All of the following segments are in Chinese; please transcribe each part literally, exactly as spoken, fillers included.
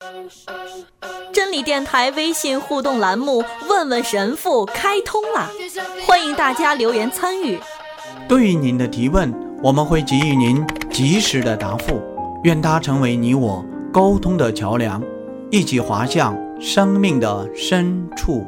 真理电台微信互动栏目问问神父开通了，欢迎大家留言参与。 对于您的提问，我们会给予您及时的答复，愿它成为你我沟通的桥梁，一起滑向生命的深处。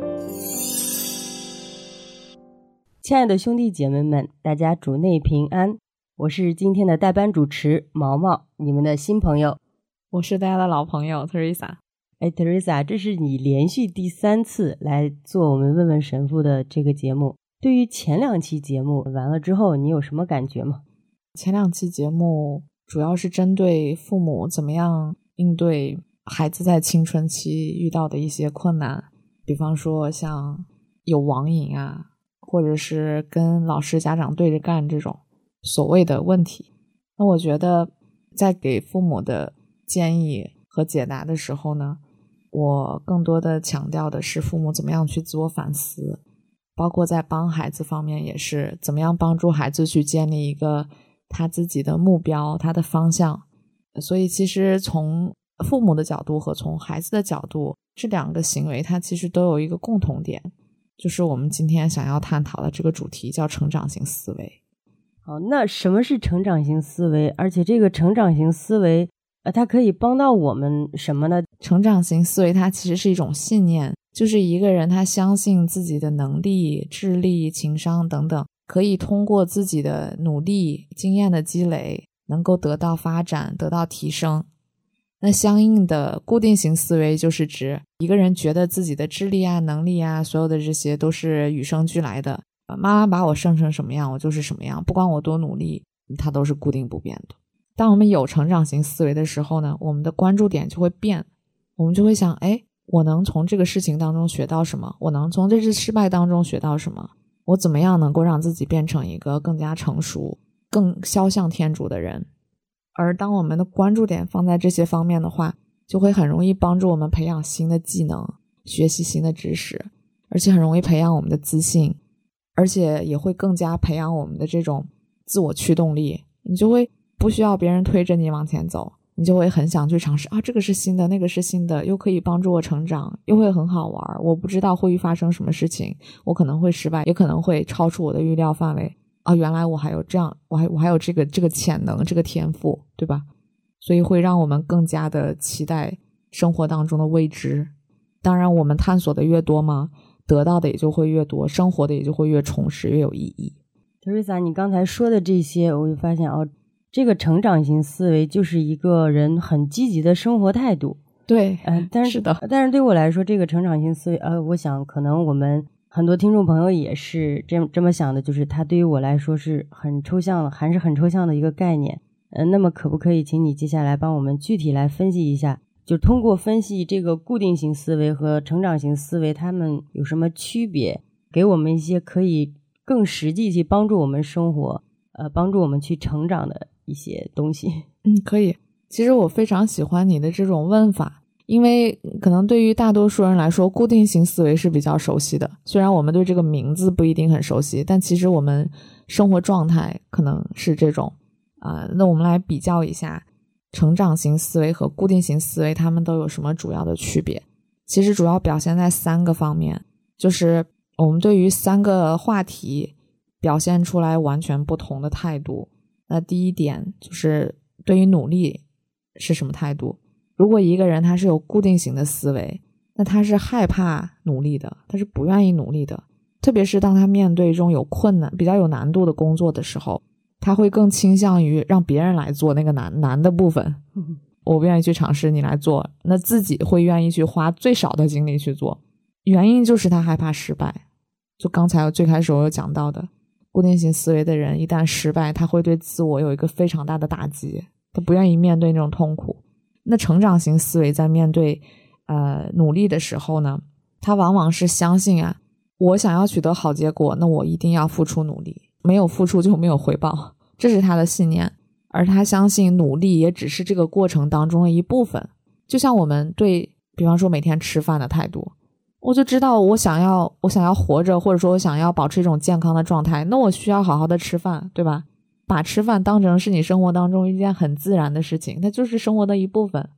亲爱的兄弟姐妹们，大家主内平安，我是今天的代班主持毛毛，你们的新朋友。 我是大家的老朋友 Teresa。 哎 Teresa， 这是你连续第三次来做我们问问神父的这个节目，对于前两期节目完了之后你有什么感觉吗？ 前两期节目主要是针对父母怎么样应对孩子在青春期遇到的一些困难，比方说像有网瘾啊，或者是跟老师家长对着干这种所谓的问题。那我觉得在给父母的建议和解答的时候呢，我更多的强调的是父母怎么样去自我反思，包括在帮孩子方面也是怎么样帮助孩子去建立一个他自己的目标，他的方向。所以其实从父母的角度和从孩子的角度，这两个行为它其实都有一个共同点，就是我们今天想要探讨的这个主题叫成长型思维。 好，那什么是成长型思维？而且这个成长型思维呃，它可以帮到我们什么呢？ 成长型思维它其实是一种信念，就是一个人他相信自己的能力、智力、情商等等可以通过自己的努力、经验的积累能够得到发展、得到提升。那相应的固定型思维就是指一个人觉得自己的智力啊、能力啊，所有的这些都是与生俱来的，妈妈把我生成什么样我就是什么样，不管我多努力它都是固定不变的。当我们有成长型思维的时候呢，我们的关注点就会变，我们就会想，哎，我能从这个事情当中学到什么？我能从这次失败当中学到什么？我怎么样能够让自己变成一个更加成熟、更肖像天主的人？而当我们的关注点放在这些方面的话，就会很容易帮助我们培养新的技能，学习新的知识，而且很容易培养我们的自信，而且也会更加培养我们的这种自我驱动力。你就会不需要别人推着你往前走，你就会很想去尝试啊，这个是新的，那个是新的，又可以帮助我成长，又会很好玩，我不知道会发生什么事情，我可能会失败，也可能会超出我的预料范围啊，原来我还有这样，我还我还有这个这个潜能，这个天赋，对吧？所以会让我们更加的期待生活当中的未知。当然我们探索的越多嘛，得到的也就会越多，生活的也就会越充实，越有意义。 Teresa， 你刚才说的这些，我就发现哦，这个成长型思维就是一个人很积极的生活态度。 对， 呃、但是是的。 但是对我来说，这个成长型思维，呃，我想可能我们很多听众朋友也是这这么想的，就是它对于我来说是很抽象的，还是很抽象的一个概念。呃，那么可不可以请你接下来帮我们具体来分析一下，就通过分析这个固定型思维和成长型思维它们有什么区别，给我们一些可以更实际去帮助我们生活，呃，帮助我们去成长的一些东西。 嗯，可以。其实我非常喜欢你的这种问法，因为可能对于大多数人来说，固定型思维是比较熟悉的，虽然我们对这个名字不一定很熟悉，但其实我们生活状态可能是这种啊、呃。那我们来比较一下成长型思维和固定型思维，它们都有什么主要的区别。其实主要表现在三个方面，就是我们对于三个话题表现出来完全不同的态度。那第一点就是对于努力是什么态度。如果一个人他是有固定型的思维，那他是害怕努力的，他是不愿意努力的，特别是当他面对这种有困难比较有难度的工作的时候，他会更倾向于让别人来做那个难难的部分、嗯、我不愿意去尝试，你来做，那自己会愿意去花最少的精力去做。原因就是他害怕失败，就刚才最开始我有讲到的，固定型思维的人一旦失败，他会对自我有一个非常大的打击，他不愿意面对那种痛苦。那成长型思维在面对呃努力的时候呢，他往往是相信啊，我想要取得好结果，那我一定要付出努力，没有付出就没有回报，这是他的信念。而他相信努力也只是这个过程当中的一部分。就像我们对比方说每天吃饭的态度，我就知道我想要我想要活着，或者说我想要保持一种健康的状态，那我需要好好的吃饭，对吧？把吃饭当成是你生活当中一件很自然的事情，它就是生活的一部分。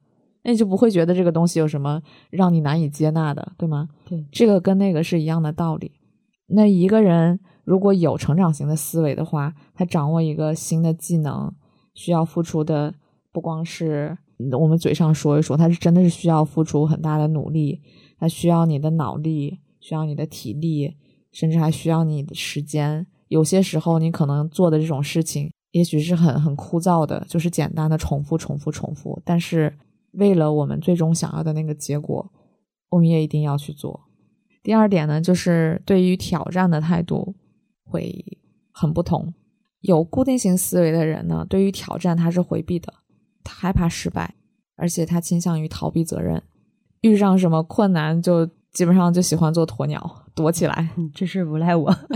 那你就不会觉得这个东西有什么让你难以接纳的，对吗？ 对， 这个跟那个是一样的道理。那一个人如果有成长型的思维的话，他掌握一个新的技能，需要付出的不光是我们嘴上说一说，他是真的是需要付出很大的努力，他需要你的脑力，需要你的体力，甚至还需要你的时间。有些时候你可能做的这种事情也许是很很枯燥的，就是简单的重复重复重复，但是为了我们最终想要的那个结果，我们也一定要去做。第二点呢，就是对于挑战的态度会很不同。有固定型思维的人呢，对于挑战他是回避的，他害怕失败，而且他倾向于逃避责任，遇上什么困难就基本上就喜欢做鸵鸟，躲起来。 嗯，这事不赖我。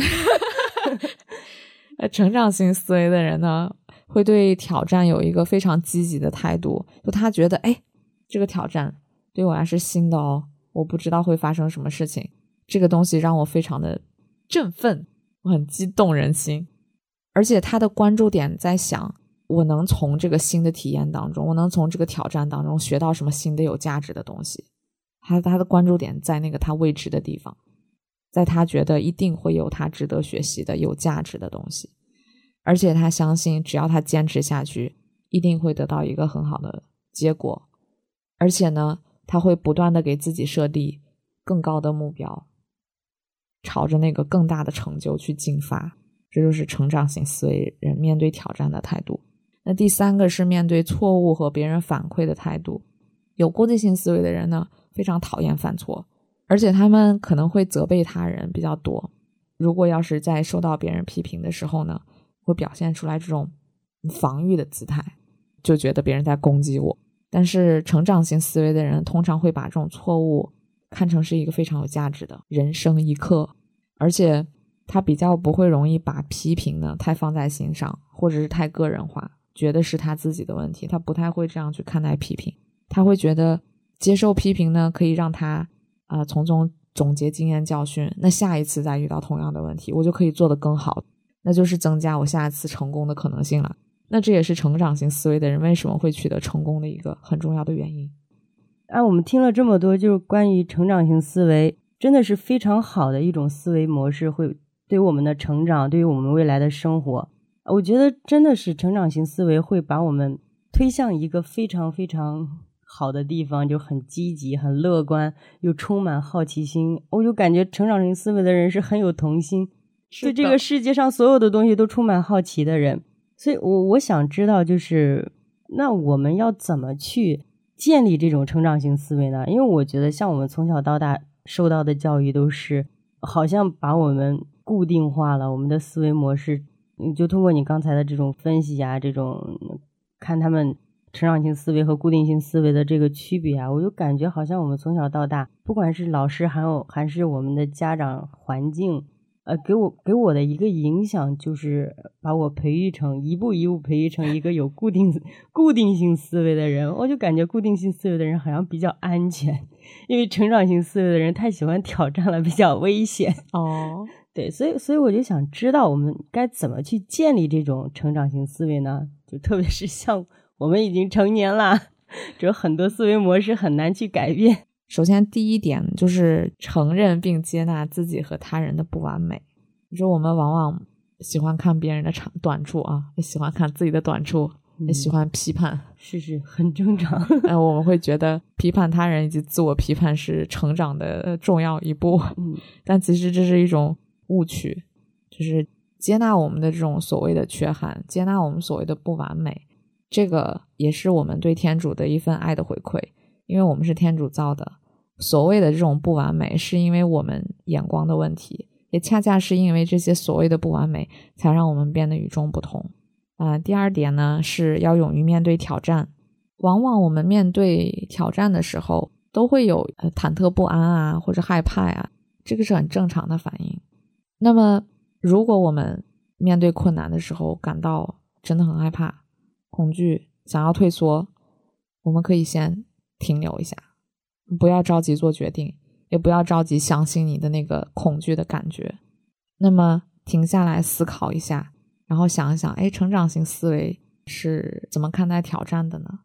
成长型思维的人呢，会对挑战有一个非常积极的态度，就他觉得哎，这个挑战对我来是新的哦，我不知道会发生什么事情，这个东西让我非常的振奋，我很激动人心。而且他的关注点在想，我能从这个新的体验当中，我能从这个挑战当中学到什么新的有价值的东西。他他的关注点在那个他未知的地方，在他觉得一定会有他值得学习的有价值的东西，而且他相信只要他坚持下去，一定会得到一个很好的结果。而且呢，他会不断的给自己设立更高的目标，朝着那个更大的成就去进发。这就是成长型思维人面对挑战的态度。那第三个是面对错误和别人反馈的态度。有固定型思维的人呢，非常讨厌犯错，而且他们可能会责备他人比较多。如果要是在受到别人批评的时候呢，会表现出来这种防御的姿态，就觉得别人在攻击我。但是成长型思维的人通常会把这种错误看成是一个非常有价值的人生一课，而且他比较不会容易把批评呢太放在心上，或者是太个人化，觉得是他自己的问题，他不太会这样去看待批评。他会觉得接受批评呢可以让他啊、呃、从中总结经验教训，那下一次再遇到同样的问题，我就可以做得更好，那就是增加我下一次成功的可能性了。那这也是成长型思维的人为什么会取得成功的一个很重要的原因。 啊，我们听了这么多，就是关于成长型思维，真的是非常好的一种思维模式，会对我们的成长，对于我们未来的生活，我觉得真的是成长型思维会把我们推向一个非常非常好的地方，就很积极很乐观又充满好奇心。我就感觉成长型思维的人是很有童心，对这个世界上所有的东西都充满好奇的人。所以我我想知道，就是那我们要怎么去建立这种成长型思维呢？因为我觉得像我们从小到大受到的教育都是好像把我们固定化了，我们的思维模式就通过你刚才的这种分析啊，这种看他们成长型思维和固定型思维的这个区别啊，我就感觉好像我们从小到大，不管是老师还有还是我们的家长环境，呃，给我给我的一个影响就是把我培育成一步一步培育成一个有固定固定性思维的人。我就感觉固定性思维的人好像比较安全，因为成长型思维的人太喜欢挑战了，比较危险。 哦， 对，所以所以我就想知道我们该怎么去建立这种成长型思维呢？就特别是像我们已经成年了，就很多思维模式很难去改变。 首先第一点就是承认并接纳自己和他人的不完美。你说我们往往喜欢看别人的长短处啊，也喜欢看自己的短处，也喜欢批判， 是是很正常。 呃，我们会觉得批判他人以及自我批判是成长的重要一步， 嗯， 但其实这是一种误区，就是接纳我们的这种所谓的缺憾，接纳我们所谓的不完美，这个也是我们对天主的一份爱的回馈，因为我们是天主造的，所谓的这种不完美是因为我们眼光的问题，也恰恰是因为这些所谓的不完美才让我们变得与众不同。啊、呃，第二点呢是要勇于面对挑战。往往我们面对挑战的时候都会有、呃、忐忑不安啊，或者害怕啊，这个是很正常的反应。那么如果我们面对困难的时候感到真的很害怕、恐惧，想要退缩，我们可以先停留一下，不要着急做决定，也不要着急相信你的那个恐惧的感觉。那么停下来思考一下，然后想一想，哎，成长型思维是怎么看待挑战的呢？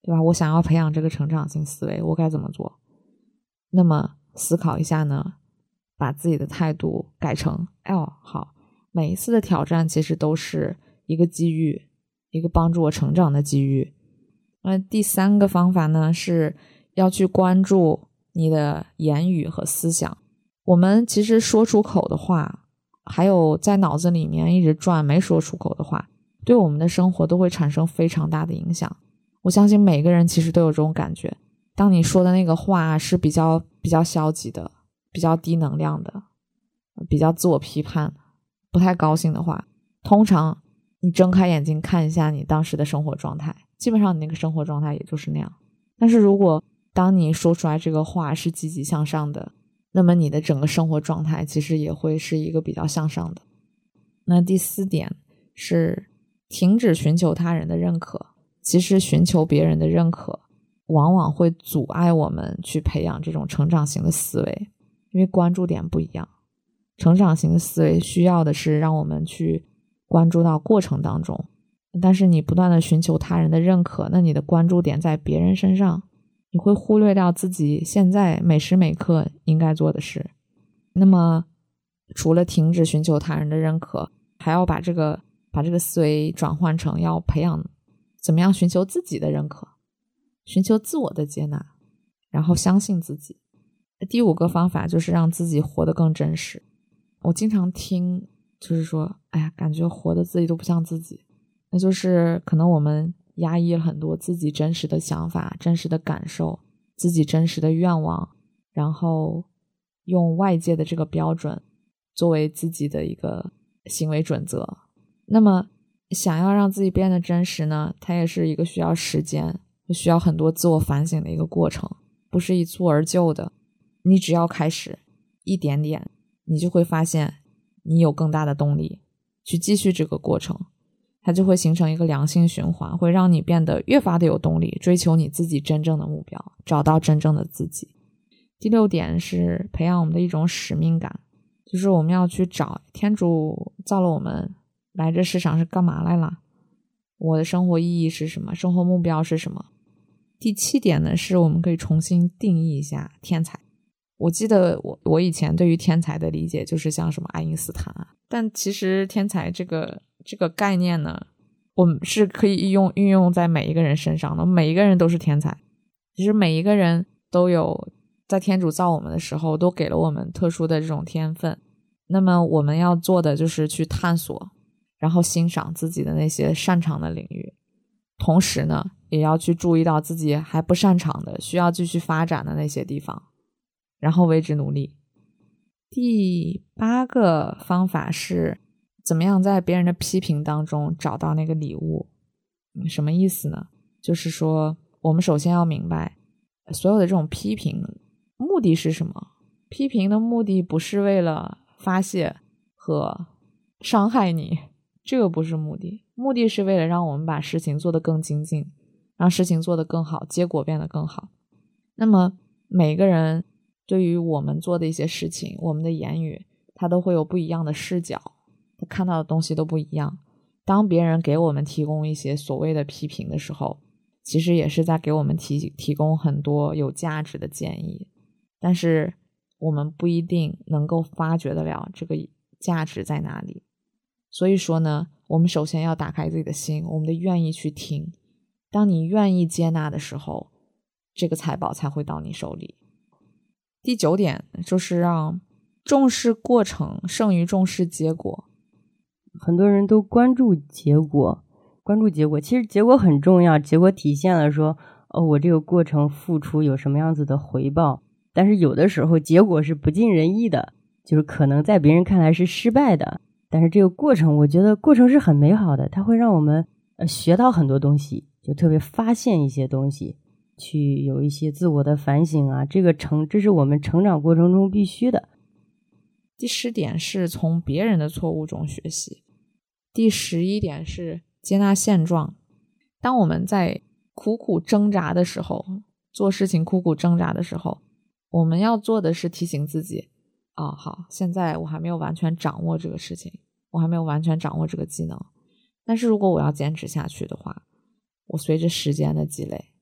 对吧？我想要培养这个成长型思维，我该怎么做？那么思考一下呢，把自己的态度改成，哦，好，每一次的挑战其实都是一个机遇，一个帮助我成长的机遇。那第三个方法呢，是要去关注你的言语和思想。我们其实说出口的话，还有在脑子里面一直转没说出口的话，对我们的生活都会产生非常大的影响。我相信每个人其实都有这种感觉，当你说的那个话是比较比较消极的，比较低能量的，比较自我批判，不太高兴的话，通常你睁开眼睛看一下你当时的生活状态，基本上你那个生活状态也就是那样。但是如果当你说出来这个话是积极向上的，那么你的整个生活状态其实也会是一个比较向上的。那第四点是停止寻求他人的认可。其实寻求别人的认可往往会阻碍我们去培养这种成长型的思维，因为关注点不一样。成长型的思维需要的是让我们去关注到过程当中，但是你不断的寻求他人的认可，那你的关注点在别人身上，你会忽略掉自己现在每时每刻应该做的事。那么除了停止寻求他人的认可，还要把这个把这个思维转换成要培养怎么样寻求自己的认可，寻求自我的接纳，然后相信自己。第五个方法就是让自己活得更真实。我经常听就是说，哎呀，感觉活得自己都不像自己，那就是可能我们压抑了很多自己真实的想法、真实的感受、自己真实的愿望，然后用外界的这个标准作为自己的一个行为准则。那么想要让自己变得真实呢，它也是一个需要时间，需要很多自我反省的一个过程，不是一蹴而就的。你只要开始一点点，你就会发现你有更大的动力去继续这个过程，它就会形成一个良性循环，会让你变得越发的有动力，追求你自己真正的目标，找到真正的自己。第六点是培养我们的一种使命感，就是我们要去找天主造了我们来这世上是干嘛来了，我的生活意义是什么，生活目标是什么。第七点呢，是我们可以重新定义一下天才。我记得我我以前对于天才的理解就是像什么爱因斯坦啊，但其实天才这个这个概念呢，我们是可以用运用在每一个人身上的，每一个人都是天才。其实每一个人都有在天主造我们的时候都给了我们特殊的这种天分，那么我们要做的就是去探索，然后欣赏自己的那些擅长的领域，同时呢也要去注意到自己还不擅长的需要继续发展的那些地方，然后为之努力。第八个方法是怎么样在别人的批评当中找到那个礼物。什么意思呢？就是说我们首先要明白所有的这种批评目的是什么。批评的目的不是为了发泄和伤害你，这个不是目的，目的是为了让我们把事情做得更精进，让事情做得更好，结果变得更好。那么每个人对于我们做的一些事情，我们的言语，他都会有不一样的视角，他看到的东西都不一样。当别人给我们提供一些所谓的批评的时候，其实也是在给我们提提供很多有价值的建议，但是我们不一定能够发掘得了这个价值在哪里。所以说呢，我们首先要打开自己的心，我们的愿意去听。当你愿意接纳的时候，这个财宝才会到你手里。第九点就是让重视过程胜于重视结果。 很多人都关注结果，关注结果，其实结果很重要，结果体现了说，哦，我这个过程付出有什么样子的回报。但是有的时候结果是不尽人意的，就是可能在别人看来是失败的，但是这个过程，我觉得过程是很美好的，它会让我们呃学到很多东西，就特别发现一些东西，去有一些自我的反省啊，这个成这是我们成长过程中必须的。 第十点是从别人的错误中学习。第十一点是接纳现状。当我们在苦苦挣扎的时候，做事情苦苦挣扎的时候，我们要做的是提醒自己，哦，好，现在我还没有完全掌握这个事情，我还没有完全掌握这个技能，但是如果我要坚持下去的话，我随着时间的积累，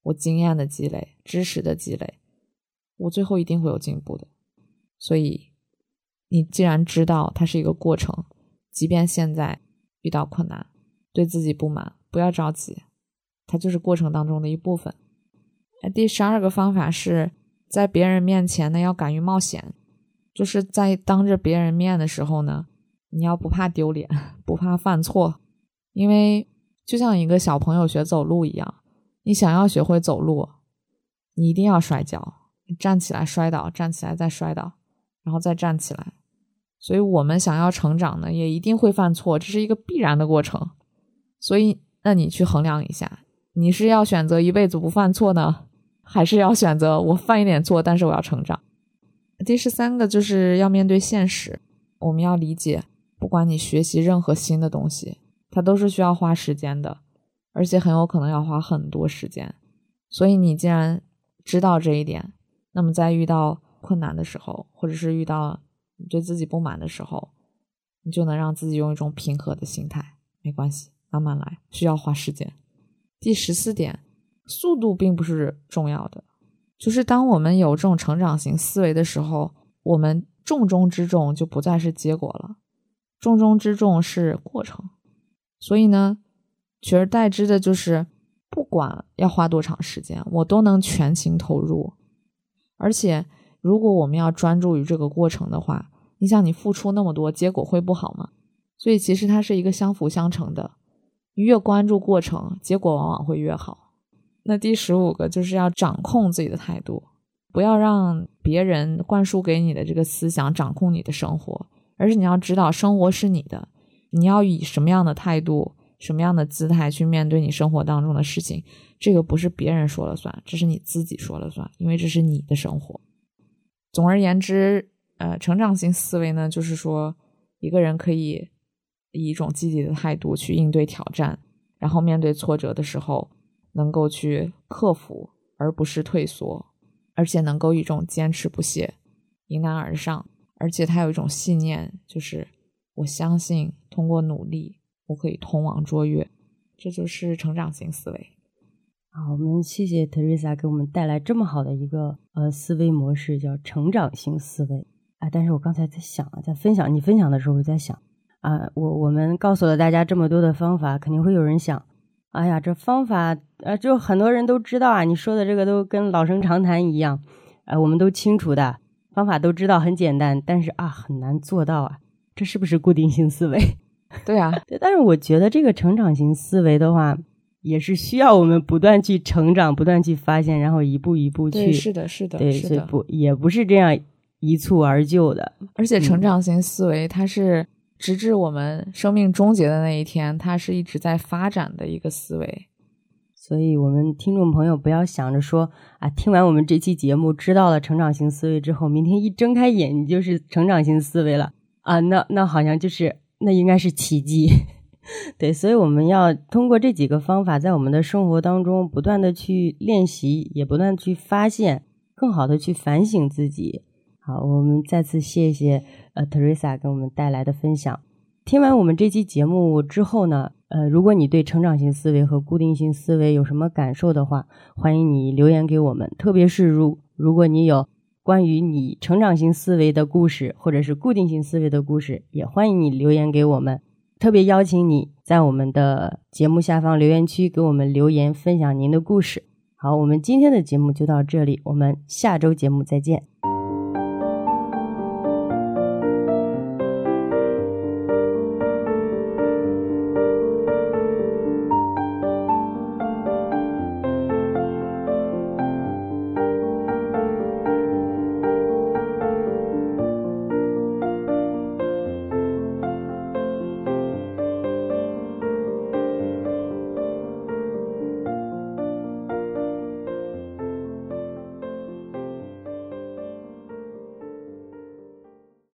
我经验的积累，知识的积累，我最后一定会有进步的。所以你既然知道它是一个过程，即便现在遇到困难，对自己不满，不要着急，它就是过程当中的一部分。第十二个方法是在别人面前呢要敢于冒险，就是在当着别人面的时候呢，你要不怕丢脸，不怕犯错。因为就像一个小朋友学走路一样，你想要学会走路，你一定要摔跤，你站起来摔倒，站起来再摔倒，然后再站起来。所以我们想要成长呢，也一定会犯错，这是一个必然的过程。所以那你去衡量一下，你是要选择一辈子不犯错呢，还是要选择我犯一点错但是我要成长。第十三个就是要面对现实，我们要理解不管你学习任何新的东西，它都是需要花时间的，而且很有可能要花很多时间。所以你既然知道这一点，那么在遇到困难的时候，或者是遇到你对自己不满的时候，你就能让自己用一种平和的心态，没关系，慢慢来，需要花时间。第十四点，速度并不是重要的，就是当我们有这种成长型思维的时候，我们重中之重就不再是结果了，重中之重是过程。所以呢，取而代之的就是不管要花多长时间，我都能全情投入。而且如果我们要专注于这个过程的话，你想你付出那么多，结果会不好吗？所以其实它是一个相辅相成的，你越关注过程，结果往往会越好。那第十五个就是要掌控自己的态度，不要让别人灌输给你的这个思想掌控你的生活，而是你要知道生活是你的，你要以什么样的态度，什么样的姿态去面对你生活当中的事情，这个不是别人说了算，这是你自己说了算，因为这是你的生活。总而言之，呃，成长型思维呢，就是说一个人可以以一种积极的态度去应对挑战，然后面对挫折的时候能够去克服而不是退缩，而且能够一种坚持不懈，迎难而上。而且他有一种信念，就是我相信通过努力我可以通往卓越，这就是成长型思维。 好，我们谢谢 Teresa 给我们带来这么好的一个呃思维模式，叫成长型思维啊。但是我刚才在想啊，在分享你分享的时候，我在想啊，我我们告诉了大家这么多的方法，肯定会有人想，哎呀，这方法呃，就很多人都知道啊，你说的这个都跟老生常谈一样，呃，我们都清楚的方法都知道，很简单，但是啊，很难做到啊，这是不是固定性思维？ 对啊， 对，但是我觉得这个成长型思维的话，也是需要我们不断去成长，不断去发现，然后一步一步去。 对，是的，是的， 对， 是的， 所以不也不是这样一蹴而就的。 而且成长型思维，它是直至我们生命终结的那一天，它是一直在发展的一个思维。 所以我们听众朋友不要想着说啊，听完我们这期节目知道了成长型思维之后，明天一睁开眼你就是成长型思维了啊，那那好像就是那应该是奇迹。对，所以我们要通过这几个方法，在我们的生活当中不断的去练习，也不断地去发现，更好的去反省自己。好，我们再次谢谢呃 Teresa 给我们带来的分享。听完我们这期节目之后呢，呃，如果你对成长型思维和固定性思维有什么感受的话，欢迎你留言给我们。特别是如如果你有关于你成长型思维的故事，或者是固定性思维的故事，也欢迎你留言给我们。特别邀请你在我们的节目下方留言区给我们留言，分享您的故事。好，我们今天的节目就到这里，我们下周节目再见。